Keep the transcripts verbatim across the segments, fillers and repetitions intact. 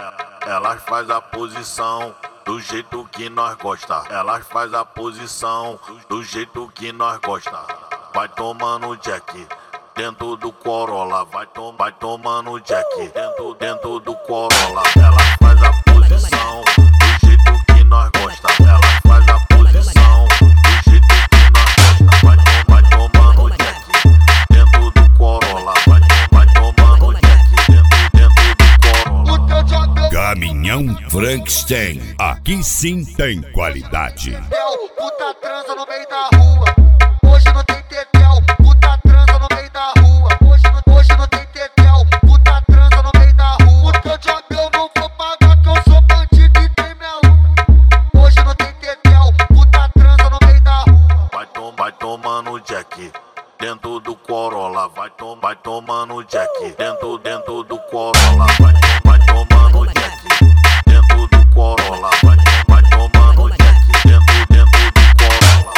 Elas faz a posição do jeito que nós gosta. Elas faz a posição do jeito que nós gosta. Vai tomando Jack dentro do Corolla. Vai, tom, vai tomando Jack dentro, dentro do Corolla. Elas faz a posição do jeito que nós gosta. Elas faz a posição do jeito que nós gosta. Vai, tom, vai tomando Jack dentro do Corolla. Vai, tom, vai tomando Jack dentro, dentro do Corolla. Caminhão Frankenstein, aqui sim tem qualidade. Puta transa no meio da rua, hoje não tem tetel. Puta transa no meio da rua, hoje não, hoje não tem tetel. Puta transa no meio da rua. Puta joga eu não vou pagar que eu sou bandido e tem minha luta. Hoje não tem tetel. Puta transa no meio da rua. Vai, tom, vai tomando Jack dentro do Corolla. Vai, tom, vai tomando Jack dentro, dentro do Corolla. Vai, tom, vai tomando Jack dentro do Corolla. Vai, tom, vai tomando Jack dentro, dentro do Corolla.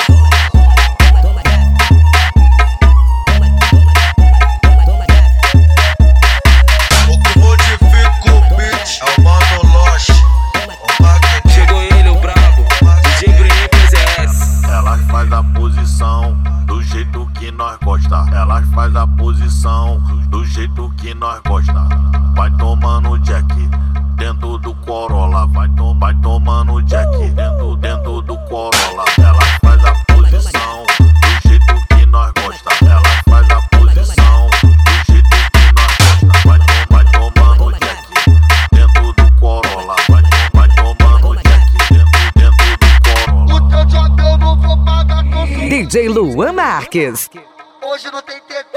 O que modifica o beat é o Mano Lost. Chegou ele, o brabo, D J Bruninho P Z S. Elas faz a posição do jeito que nós gosta. Elas faz a posição do jeito que nós gosta. Vai tomando Jack dentro do Corolla. Vai, tom, vai tomando Jack dentro, dentro do Corolla. Elas faz a posição do jeito que nós gosta. Elas faz a posição do jeito que nós gosta. Vai, tom, vai tomando Jack dentro do Corolla. Vai, tom, vai tomando Jack dentro, dentro do Corolla. Puta joga eu não vou pagar que eu sou D J Luan Marques. hoje não tem tetel.